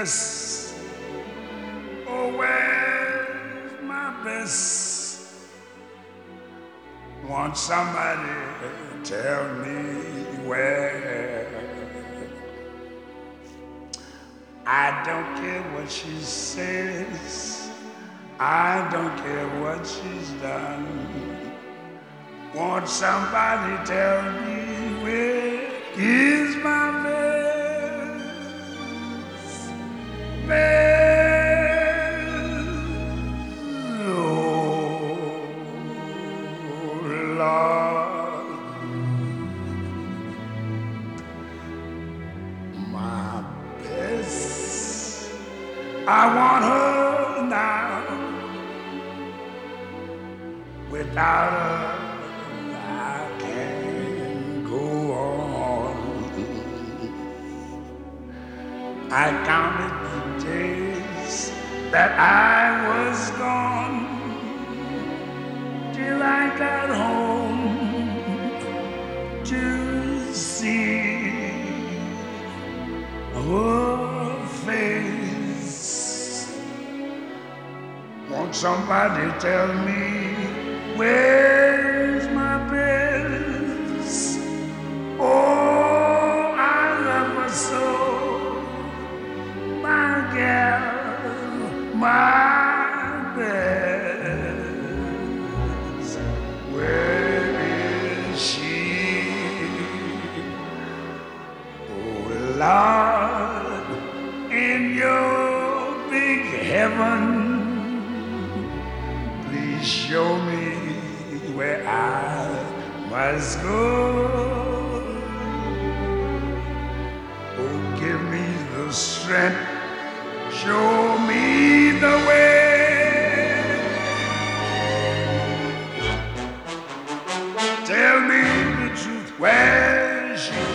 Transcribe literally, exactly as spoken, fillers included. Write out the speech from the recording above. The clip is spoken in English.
best? Oh, where's my best? Want somebody to tell me where? I don't care what she says, I don't care what she's done. Want somebody to tell me where is my best? Best, oh Lord, my best. I want her now. Without her, I can't go on. I counted the days that I was gone till I got home to see her face. Won't somebody tell me where's my best? Oh, I love her so, my gal, my best. Where is she? Oh, Lord, in your big heaven, please show me where I must go. Oh, give me the strength, show me the way. Tell me the truth, where is she?